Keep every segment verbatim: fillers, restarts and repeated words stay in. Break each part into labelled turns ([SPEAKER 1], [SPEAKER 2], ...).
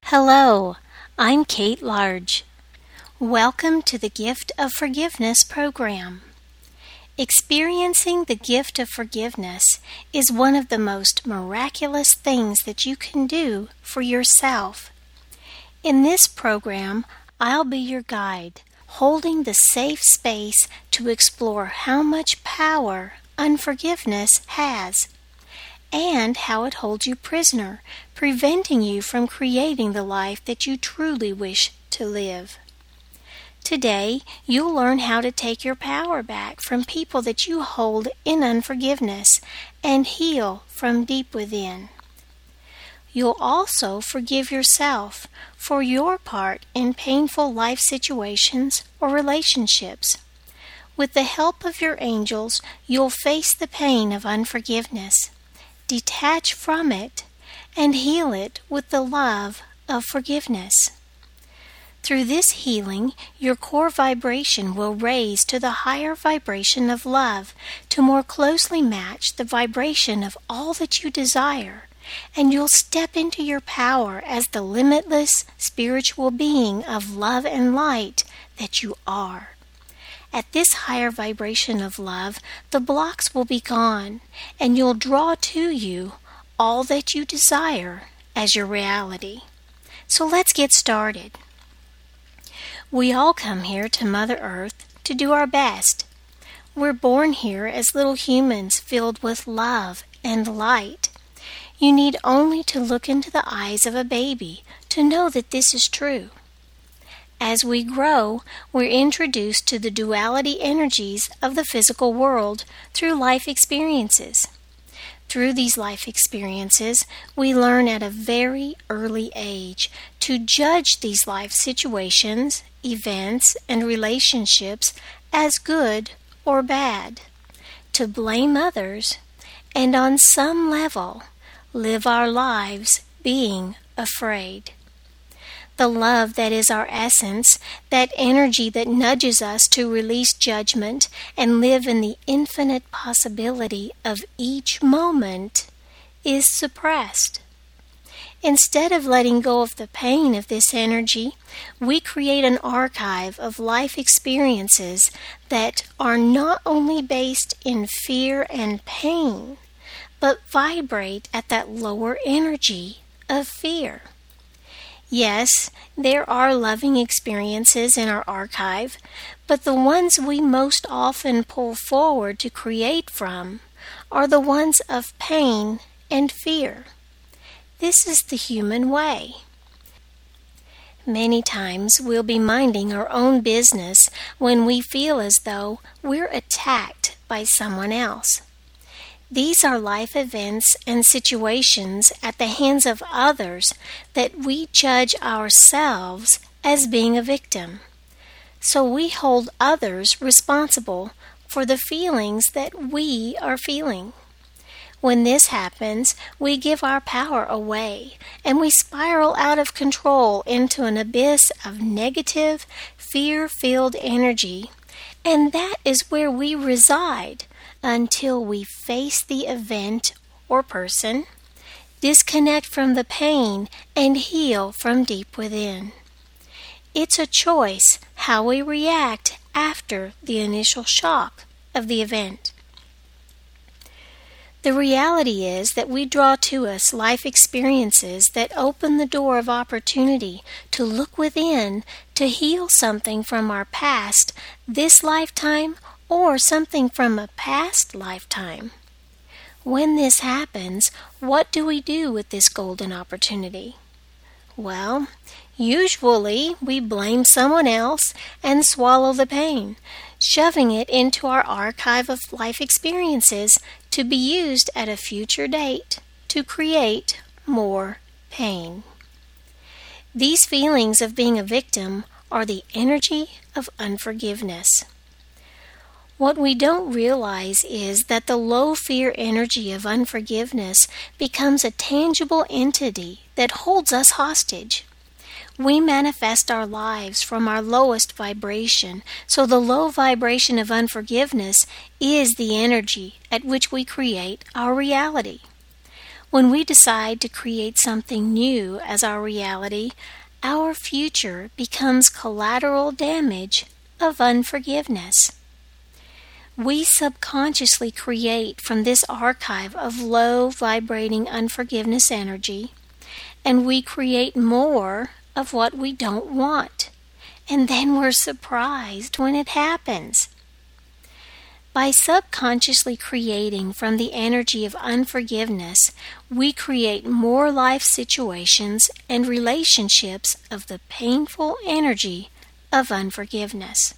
[SPEAKER 1] Hello, I'm Kate Large. Welcome to the Gift of Forgiveness program. Experiencing the gift of forgiveness is one of the most miraculous things that you can do for yourself. In this program, I'll be your guide, holding the safe space to explore how much power unforgiveness has, and how it holds you prisoner, preventing you from creating the life that you truly wish to live. Today, you'll learn how to take your power back from people that you hold in unforgiveness and heal from deep within. You'll also forgive yourself for your part in painful life situations or relationships. With the help of your angels, you'll face the pain of unforgiveness, detach from it, and heal it with the love of forgiveness. Through this healing, your core vibration will raise to the higher vibration of love to more closely match the vibration of all that you desire, and you'll step into your power as the limitless spiritual being of love and light that you are. At this higher vibration of love, the blocks will be gone, and you'll draw to you all that you desire as your reality. So let's get started. We all come here to Mother Earth to do our best. We're born here as little humans filled with love and light. You need only to look into the eyes of a baby to know that this is true. As we grow, we're introduced to the duality energies of the physical world through life experiences. Through these life experiences, we learn at a very early age to judge these life situations, events, and relationships as good or bad, to blame others, and on some level, live our lives being afraid. The love that is our essence, that energy that nudges us to release judgment and live in the infinite possibility of each moment, is suppressed. Instead of letting go of the pain of this energy, we create an archive of life experiences that are not only based in fear and pain, but vibrate at that lower energy of fear. Yes, there are loving experiences in our archive, but the ones we most often pull forward to create from are the ones of pain and fear. This is the human way. Many times we'll be minding our own business when we feel as though we're attacked by someone else. These are life events and situations at the hands of others that we judge ourselves as being a victim. So we hold others responsible for the feelings that we are feeling. When this happens, we give our power away, and we spiral out of control into an abyss of negative, fear-filled energy, and that is where we reside until we face the event or person, disconnect from the pain, and heal from deep within. It's a choice how we react after the initial shock of the event. The reality is that we draw to us life experiences that open the door of opportunity to look within to heal something from our past, this lifetime, or something from a past lifetime. When this happens, what do we do with this golden opportunity? Well, usually we blame someone else and swallow the pain, shoving it into our archive of life experiences to be used at a future date to create more pain. These feelings of being a victim are the energy of unforgiveness. What we don't realize is that the low fear energy of unforgiveness becomes a tangible entity that holds us hostage. We manifest our lives from our lowest vibration, so the low vibration of unforgiveness is the energy at which we create our reality. When we decide to create something new as our reality, our future becomes collateral damage of unforgiveness. We subconsciously create from this archive of low vibrating unforgiveness energy, and we create more of what we don't want, and then we're surprised when it happens. By subconsciously creating from the energy of unforgiveness, we create more life situations and relationships of the painful energy of unforgiveness.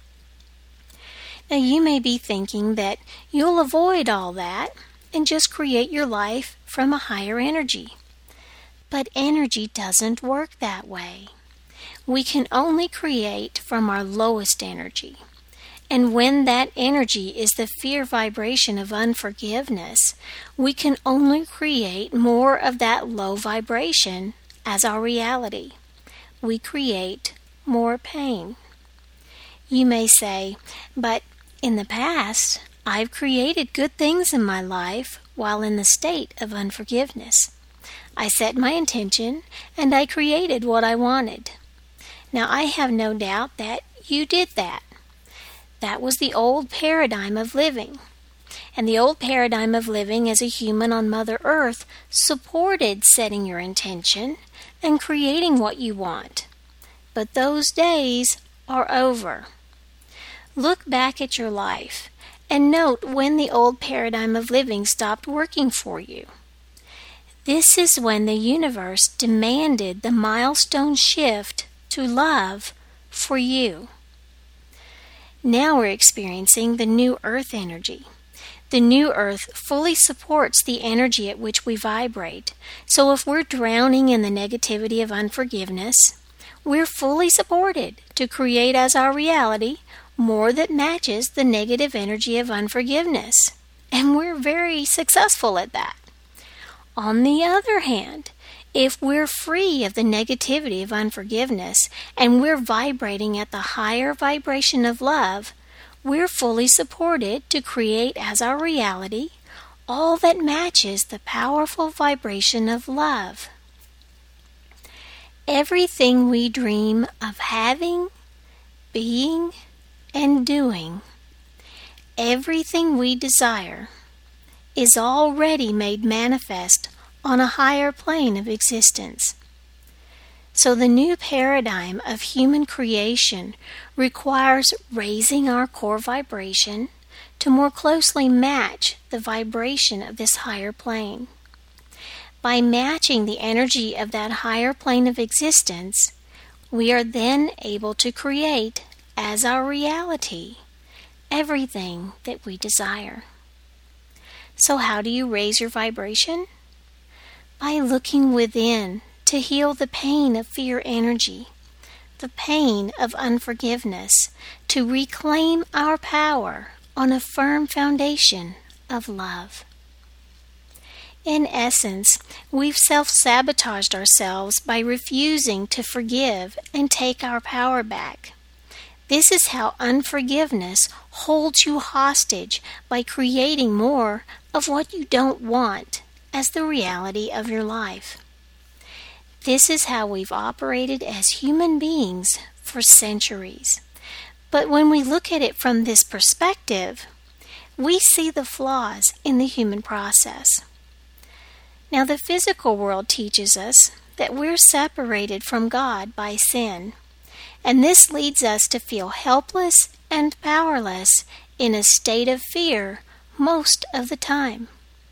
[SPEAKER 1] Now, you may be thinking that you'll avoid all that and just create your life from a higher energy. But energy doesn't work that way. We can only create from our lowest energy. And when that energy is the fear vibration of unforgiveness, we can only create more of that low vibration as our reality. We create more pain. You may say, but in the past, I've created good things in my life while in the state of unforgiveness. I set my intention and I created what I wanted. Now, I have no doubt that you did that. That was the old paradigm of living. And the old paradigm of living as a human on Mother Earth supported setting your intention and creating what you want. But those days are over. Look back at your life and note when the old paradigm of living stopped working for you. This is when the universe demanded the milestone shift to love for you. Now we're experiencing the new earth energy. The new earth fully supports the energy at which we vibrate. So if we're drowning in the negativity of unforgiveness, we're fully supported to create as our reality more that matches the negative energy of unforgiveness. And we're very successful at that. On the other hand, if we're free of the negativity of unforgiveness and we're vibrating at the higher vibration of love, we're fully supported to create as our reality all that matches the powerful vibration of love. Everything we dream of having, being, and doing, everything we desire, is already made manifest on a higher plane of existence. So the new paradigm of human creation requires raising our core vibration to more closely match the vibration of this higher plane. By matching the energy of that higher plane of existence, we are then able to create as our reality everything that we desire. So how do you raise your vibration? By looking within to heal the pain of fear energy, the pain of unforgiveness, to reclaim our power on a firm foundation of love. In essence, we've self-sabotaged ourselves by refusing to forgive and take our power back. This is how unforgiveness holds you hostage by creating more of what you don't want as the reality of your life. This is how we've operated as human beings for centuries. But when we look at it from this perspective, we see the flaws in the human process. Now, the physical world teaches us that we're separated from God by sin, and this leads us to feel helpless and powerless in a state of fear most of the time.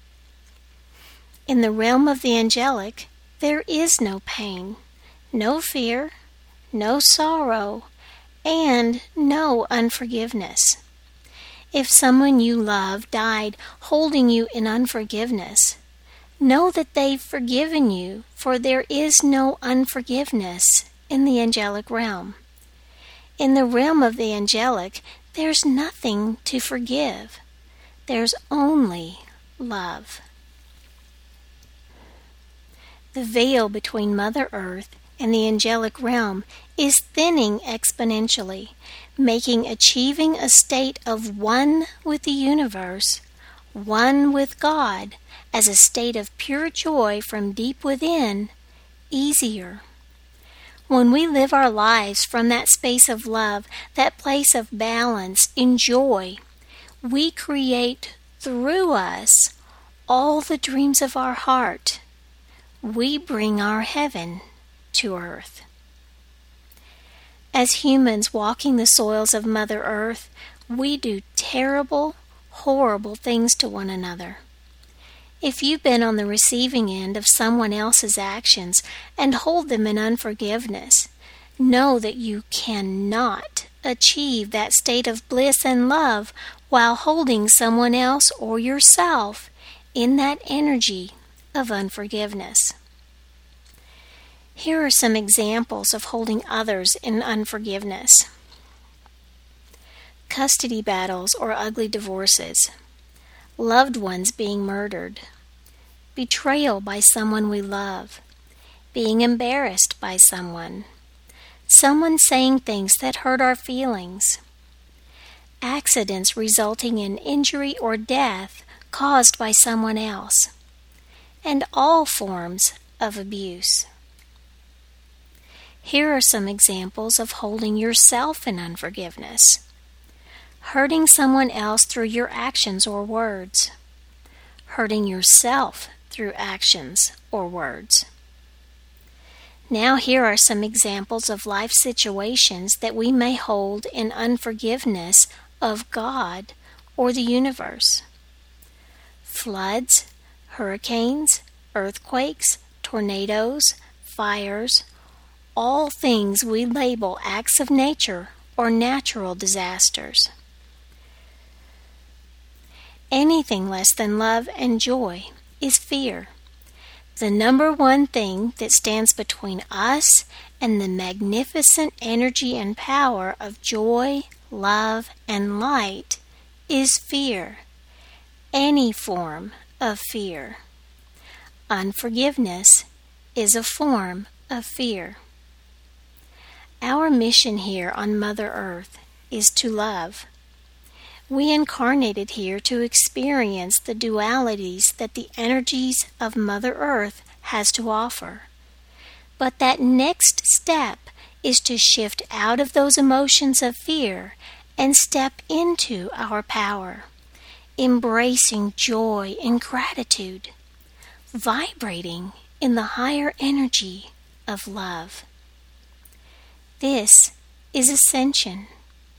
[SPEAKER 1] In the realm of the angelic, there is no pain, no fear, no sorrow, and no unforgiveness. If someone you love died holding you in unforgiveness, know that they've forgiven you, for there is no unforgiveness in the angelic realm. In the realm of the angelic, there's nothing to forgive. There's only love. The veil between Mother Earth and the angelic realm is thinning exponentially, making achieving a state of one with the universe, one with God, as a state of pure joy from deep within, easier. When we live our lives from that space of love, that place of balance in joy, we create through us all the dreams of our heart. We bring our heaven to earth. As humans walking the soils of Mother Earth, we do terrible, horrible things to one another. If you've been on the receiving end of someone else's actions and hold them in unforgiveness, know that you cannot achieve that state of bliss and love while holding someone else or yourself in that energy of unforgiveness. Here are some examples of holding others in unforgiveness. Custody battles or ugly divorces. Loved ones being murdered. Betrayal by someone we love. Being embarrassed by someone. Someone saying things that hurt our feelings. Accidents resulting in injury or death caused by someone else. And all forms of abuse. Here are some examples of holding yourself in unforgiveness. Hurting someone else through your actions or words. Hurting yourself through actions or words. Now here are some examples of life situations that we may hold in unforgiveness of God or the universe. Floods, hurricanes, earthquakes, tornadoes, fires, all things we label acts of nature or natural disasters. Anything less than love and joy is fear. The number one thing that stands between us and the magnificent energy and power of joy, love, and light is fear. Any form of fear. Unforgiveness is a form of fear. Our mission here on Mother Earth is to love. We incarnated here to experience the dualities that the energies of Mother Earth has to offer. But that next step is to shift out of those emotions of fear and step into our power, embracing joy and gratitude, vibrating in the higher energy of love. This is ascension.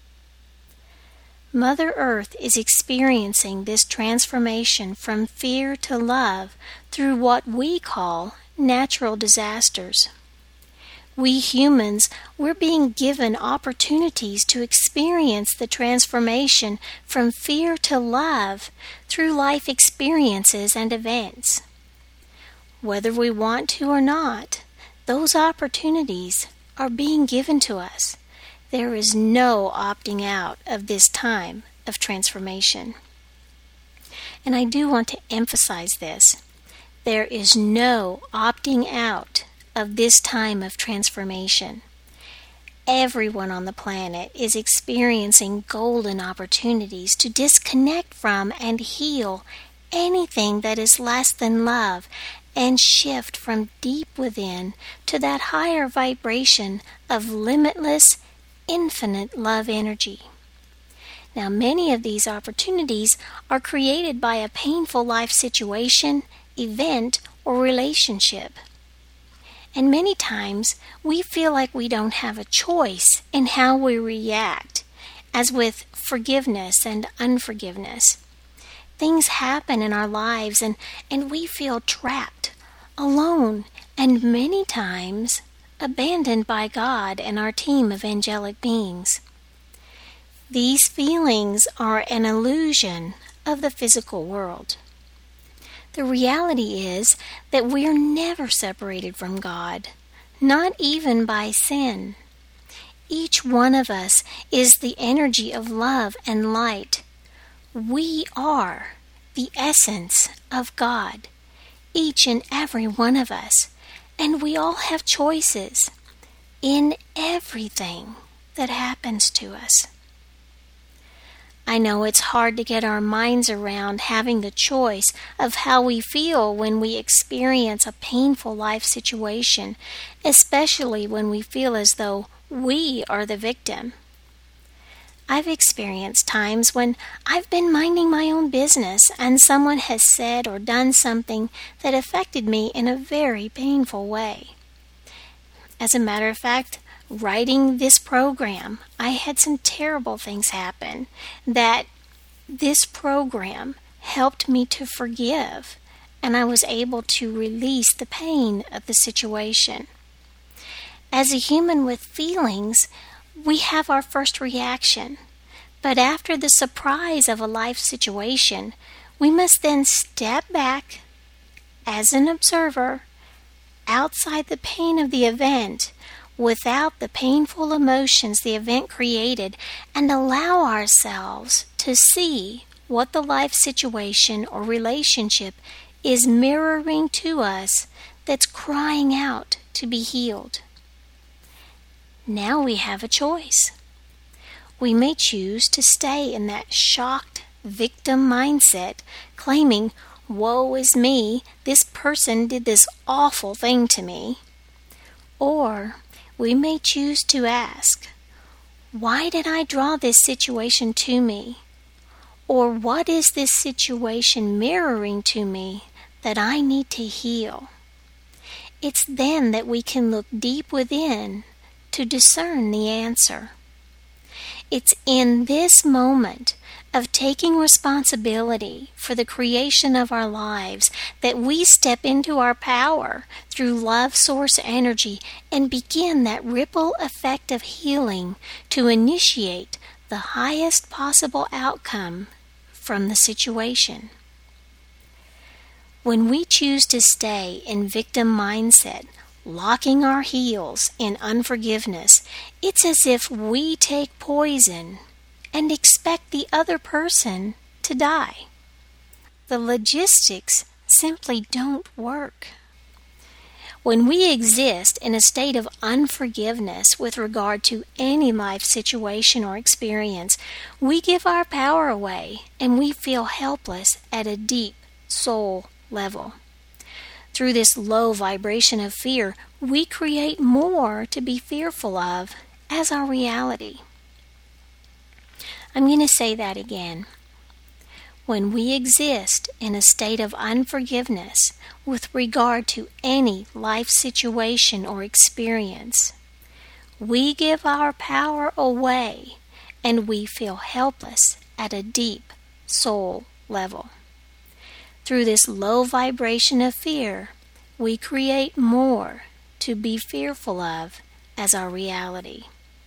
[SPEAKER 1] Mother Earth is experiencing this transformation from fear to love through what we call natural disasters. We humans, we're being given opportunities to experience the transformation from fear to love through life experiences and events. Whether we want to or not, those opportunities are being given to us. There is no opting out of this time of transformation. And I do want to emphasize this. There is no opting out of this time of transformation. Everyone on the planet is experiencing golden opportunities to disconnect from and heal anything that is less than love and shift from deep within to that higher vibration of limitless, infinite love energy. Now, many of these opportunities are created by a painful life situation, event, or relationship. And many times, we feel like we don't have a choice in how we react, as with forgiveness and unforgiveness. Things happen in our lives and, and we feel trapped, alone, and many times abandoned by God and our team of angelic beings. These feelings are an illusion of the physical world. The reality is that we are never separated from God, not even by sin. Each one of us is the energy of love and light. We are the essence of God, each and every one of us, and we all have choices in everything that happens to us. I know it's hard to get our minds around having the choice of how we feel when we experience a painful life situation, especially when we feel as though we are the victim. I've experienced times when I've been minding my own business and someone has said or done something that affected me in a very painful way. As a matter of fact, writing this program, I had some terrible things happen that this program helped me to forgive, and I was able to release the pain of the situation. As a human with feelings, we have our first reaction, but after the surprise of a life situation, we must then step back as an observer outside the pain of the event, without the painful emotions the event created, and allow ourselves to see what the life situation or relationship is mirroring to us that's crying out to be healed. Now we have a choice. We may choose to stay in that shocked victim mindset, claiming, "Woe is me, this person did this awful thing to me." Or we may choose to ask, "Why did I draw this situation to me?" Or what is this situation mirroring to me that I need to heal? It's then that we can look deep within to discern the answer. It's in this moment of taking responsibility for the creation of our lives that we step into our power through love source energy and begin that ripple effect of healing to initiate the highest possible outcome from the situation. When we choose to stay in victim mindset, locking our heels in unforgiveness, it's as if we take poison and expect the other person to die. The logistics simply don't work. When we exist in a state of unforgiveness with regard to any life situation or experience, we give our power away and we feel helpless at a deep soul level. Through this low vibration of fear, we create more to be fearful of as our reality. I'm going to say that again. When we exist in a state of unforgiveness with regard to any life situation or experience, we give our power away and we feel helpless at a deep soul level. Through this low vibration of fear, we create more to be fearful of as our reality.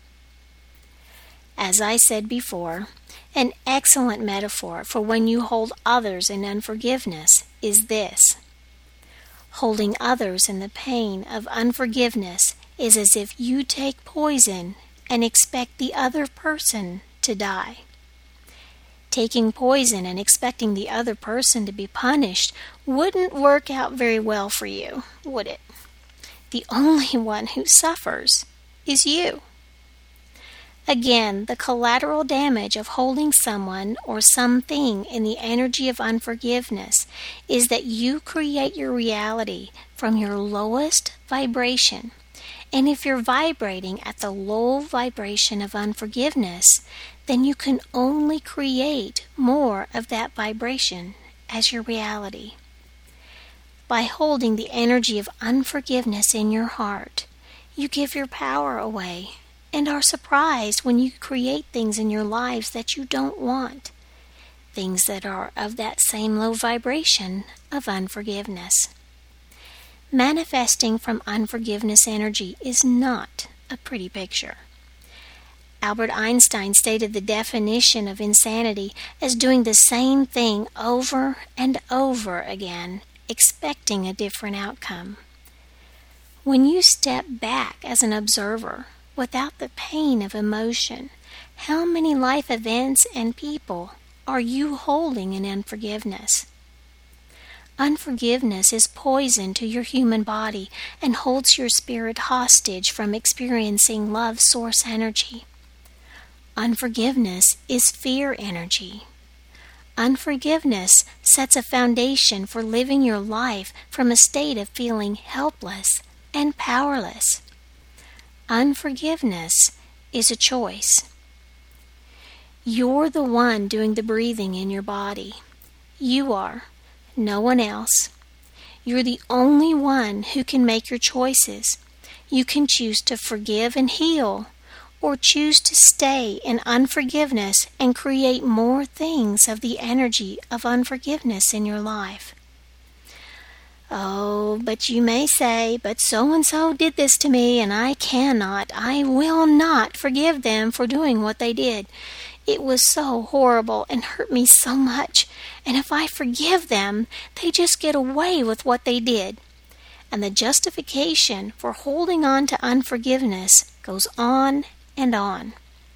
[SPEAKER 1] As I said before, an excellent metaphor for when you hold others in unforgiveness is this. Holding others in the pain of unforgiveness is as if you take poison and expect the other person to die. Taking poison and expecting the other person to be punished wouldn't work out very well for you, would it? The only one who suffers is you. Again, the collateral damage of holding someone or something in the energy of unforgiveness is that you create your reality from your lowest vibration. And if you're vibrating at the low vibration of unforgiveness, then you can only create more of that vibration as your reality. By holding the energy of unforgiveness in your heart, you give your power away and are surprised when you create things in your lives that you don't want, things that are of that same low vibration of unforgiveness. Manifesting from unforgiveness energy is not a pretty picture. Albert Einstein stated the definition of insanity as doing the same thing over and over again, expecting a different outcome. When you step back as an observer, without the pain of emotion, how many life events and people are you holding in unforgiveness? Unforgiveness is poison to your human body and holds your spirit hostage from experiencing love source energy. Unforgiveness is fear energy. Unforgiveness sets a foundation for living your life from a state of feeling helpless and powerless. Unforgiveness is a choice. You're the one doing the breathing in your body. You are, no one else. You're the only one who can make your choices. You can choose to forgive and heal, or choose to stay in unforgiveness and create more things of the energy of unforgiveness in your life. Oh, but you may say, but so-and-so did this to me, and I cannot, I will not forgive them for doing what they did. It was so horrible and hurt me so much, and if I forgive them, they just get away with what they did. And the justification for holding on to unforgiveness goes on and on.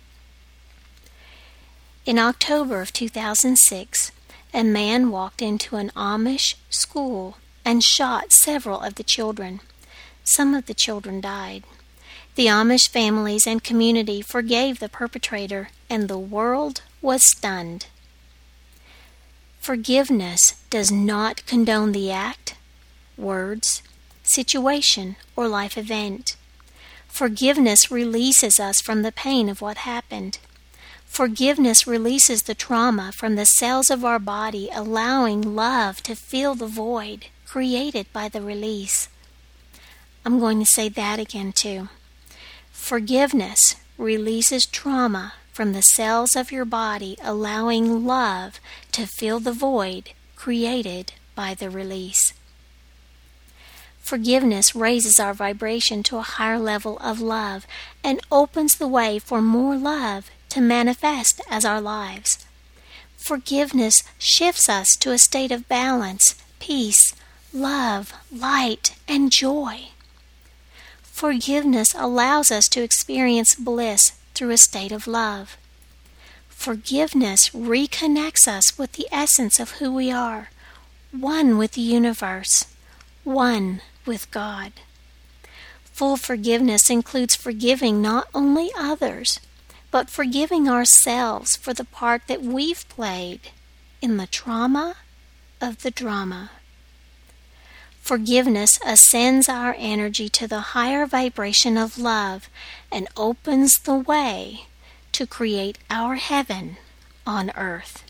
[SPEAKER 1] In October of two thousand six, a man walked into an Amish school and shot several of the children. Some of the children died. The Amish families and community forgave the perpetrator, and the world was stunned. Forgiveness does not condone the act, words, situation, or life event. Forgiveness releases us from the pain of what happened. Forgiveness releases the trauma from the cells of our body, allowing love to fill the void created by the release. I'm going to say that again too. Forgiveness releases trauma from the cells of your body, allowing love to fill the void created by the release. Forgiveness raises our vibration to a higher level of love and opens the way for more love to manifest as our lives. Forgiveness shifts us to a state of balance, peace, love, light, and joy. Forgiveness allows us to experience bliss through a state of love. Forgiveness reconnects us with the essence of who we are, one with the universe, one with God. Full forgiveness includes forgiving not only others, but forgiving ourselves for the part that we've played in the trauma of the drama. Forgiveness ascends our energy to the higher vibration of love and opens the way to create our heaven on earth.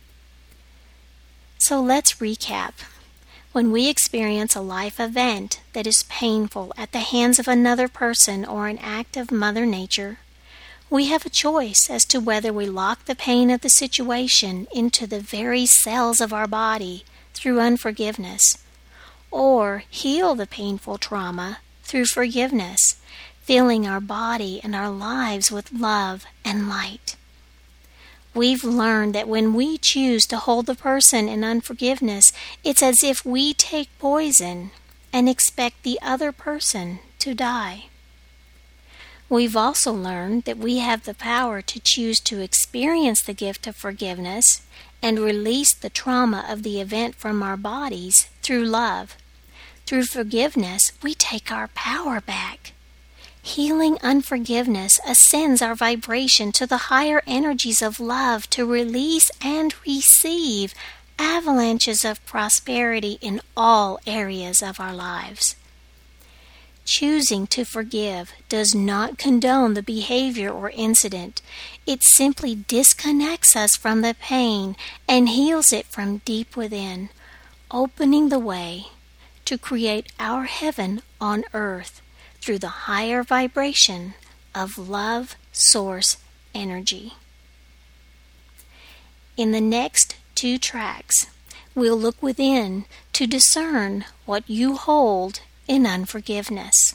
[SPEAKER 1] So let's recap. When we experience a life event that is painful at the hands of another person or an act of Mother Nature, we have a choice as to whether we lock the pain of the situation into the very cells of our body through unforgiveness, or heal the painful trauma through forgiveness, filling our body and our lives with love and light. We've learned that when we choose to hold the person in unforgiveness, it's as if we take poison and expect the other person to die. We've also learned that we have the power to choose to experience the gift of forgiveness and release the trauma of the event from our bodies through love. Through forgiveness, we take our power back. Healing unforgiveness ascends our vibration to the higher energies of love to release and receive avalanches of prosperity in all areas of our lives. Choosing to forgive does not condone the behavior or incident. It simply disconnects us from the pain and heals it from deep within, opening the way to create our heaven on earth through the higher vibration of love source energy. In the next two tracks, we'll look within to discern what you hold in unforgiveness.